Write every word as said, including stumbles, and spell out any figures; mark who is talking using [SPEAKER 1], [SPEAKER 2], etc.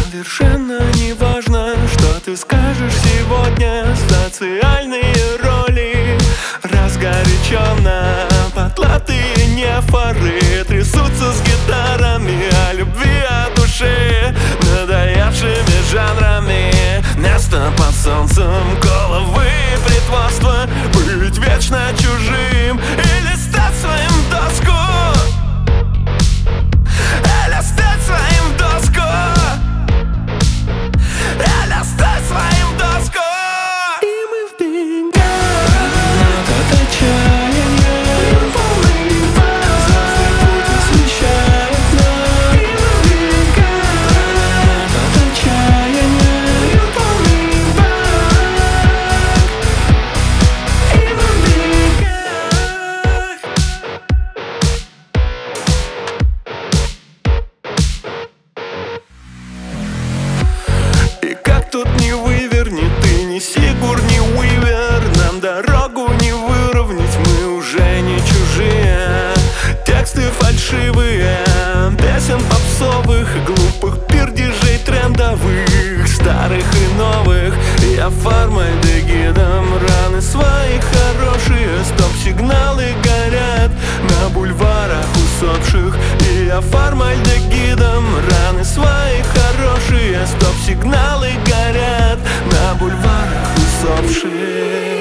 [SPEAKER 1] Совершенно не важно, что ты скажешь сегодня. Социальные роли разгоряченно, потлатые нефоры трясутся с гитарами о любви, о душе, надоевшими жанрами. Место под солнцем, головы притворства, быть вечно чужим или стать своим доску, или стать своим доску, или стать своим доску. И мы в деньгах от отчаяния, полный пар, звездный путь освещает нам. И мы в деньгах от отчаяния, полный пар. И мы в деньгах. И как тут не выверни, ты не Сигур, не Уивер, нам дорогу не выровнять, мы уже не чужие. Тексты фальшивые, песен попсовых и глупых пердежей трендовых, старых и новых. Я формальдегидом, раны свои хорошие, стоп-сигналы горят на бульварах усопших. И я формальдегидом, раны свои хорошие, стоп-сигналы горят на бульварах усопших.